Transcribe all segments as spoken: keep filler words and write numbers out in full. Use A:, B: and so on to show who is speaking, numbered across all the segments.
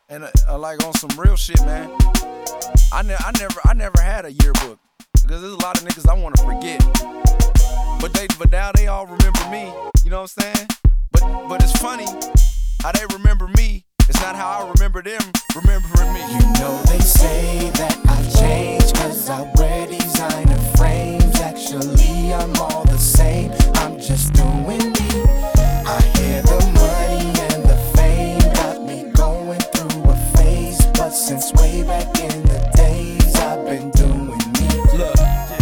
A: And uh, uh, like on some real shit, man. I, ne- I never, I never had a yearbook because there's a lot of niggas I want to forget. But they, but now they all remember me. You know what I'm saying? But, but it's funny how they remember me. It's not how I remember them remembering me.
B: You know they say that I've changed cause I wear designer frames. Actually, I'm all the same. I'm just doing me. I hear the money and the fame got me going through a phase. But since way back in the days, I've been doing me.
A: Look,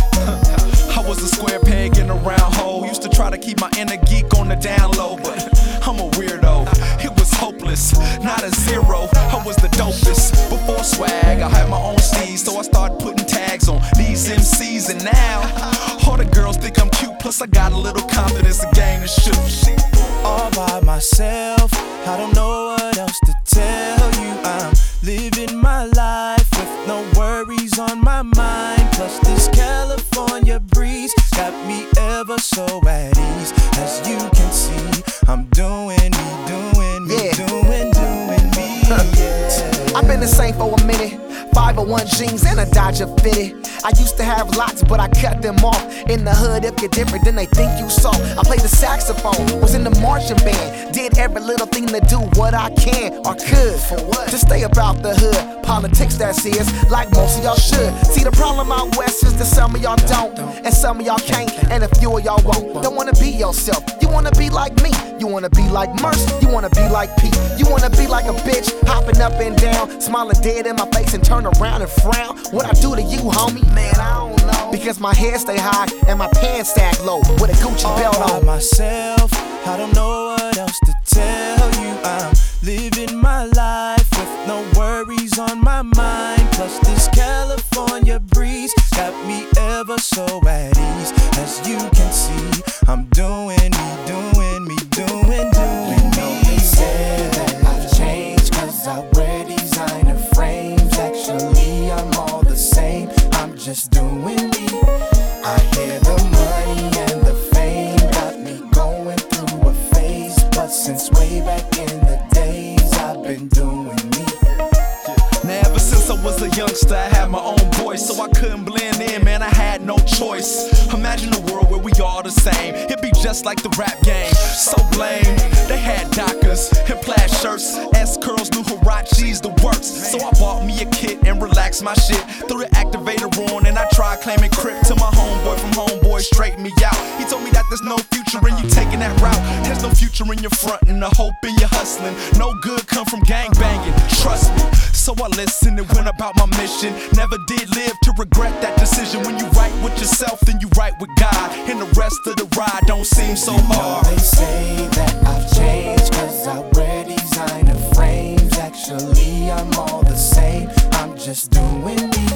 A: I was a square peg in a round hole. Used to try to keep my inner geek on the down low, but I'm a weirdo. It was hopeless, not a zero. I was the dopest. Before swag, I had my own steez, so I started putting tags on these M Cs. And now, all the girls think I'm cute. Plus, I got a little confidence to game to shoot.
B: All by myself, I don't know what else to tell you. I'm living my life with no worries on my mind. Plus, this California breeze got me ever so at ease. As you can see, I'm doing me, doing me,
C: Yeah.
B: doing, doing me. Yeah.
C: I've been the same for a minute. five oh one jeans and a Dodger fitted. I used to have lots, but I cut them off. In the hood, if you're different, then they think you soft. I played the saxophone, was in the marching band. Did every little thing to do what I can or could. For what? To stay about the hood. Politics, that's is, like most of y'all should. See, the problem out west is that some of y'all don't, and some of y'all can't, and a few of y'all won't. Don't wanna be yourself, you wanna be like me. You wanna be like Merce, you wanna be like Pete. You wanna be like a bitch, hopping up and down, smiling dead in my face and turn around and frown. What I do to you, homie? Man, I don't know. Because my head stay high and my pants stack low with a Gucci belt
B: All by
C: on.
B: myself, I don't know what else to tell you. I'm living my life with no worries on my mind. Plus this California breeze got me ever so at ease. As you can see, I'm doing me, doing me, doing, doing me. They say that I've changed cause I wear designer frames. Actually, I'm all the same. I'm just doing me. I hear the money and the fame got me going through a phase. But since way back in the days, I've been doing me.
A: Now ever since I was a youngster, I had my own voice, so I couldn't blend in, man, I had no choice. Imagine a world where we all the same, it'd be just like the rap game, so lame. They had Dockers and plaid shirts, S-curls, new Huaraches, the works. So I bought me a kit and relaxed my shit, threw the activator on and I tried claiming Crip till my homeboy from Homeboy straightened me out. He told me that there's no future in you taking that route. There's no future in your front and the hope in your hustling. No good come from gang banging, trust me. So I listened and went about my mission. Never did live to regret that decision. When you right with yourself, then you right with God, and the rest of the ride don't seem so hard.
B: They say that I've changed cause I wear designer frames. Actually, I'm all the same. I'm just doing me.